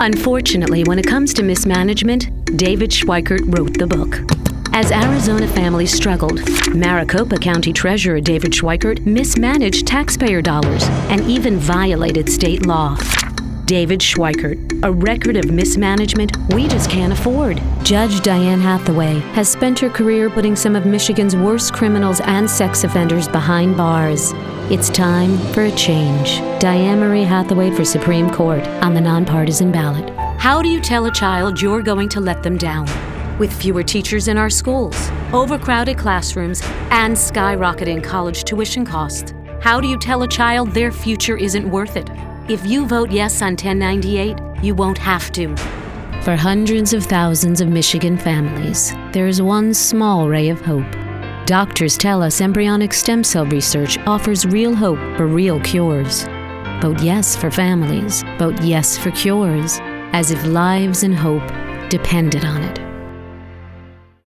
Unfortunately, when it comes to mismanagement, David Schweikert wrote the book. As Arizona families struggled, Maricopa County Treasurer David Schweikert mismanaged taxpayer dollars and even violated state law. David Schweikert, a record of mismanagement we just can't afford. Judge Diane Hathaway has spent her career putting some of Michigan's worst criminals and sex offenders behind bars. It's time for a change. Diane Marie Hathaway for Supreme Court on the nonpartisan ballot. How do you tell a child you're going to let them down? With fewer teachers in our schools, overcrowded classrooms, and skyrocketing college tuition costs, how do you tell a child their future isn't worth it? If you vote yes on 1098, you won't have to. For hundreds of thousands of Michigan families, there is one small ray of hope. Doctors tell us embryonic stem cell research offers real hope for real cures. Vote yes for families. Vote yes for cures, as if lives and hope depended on it.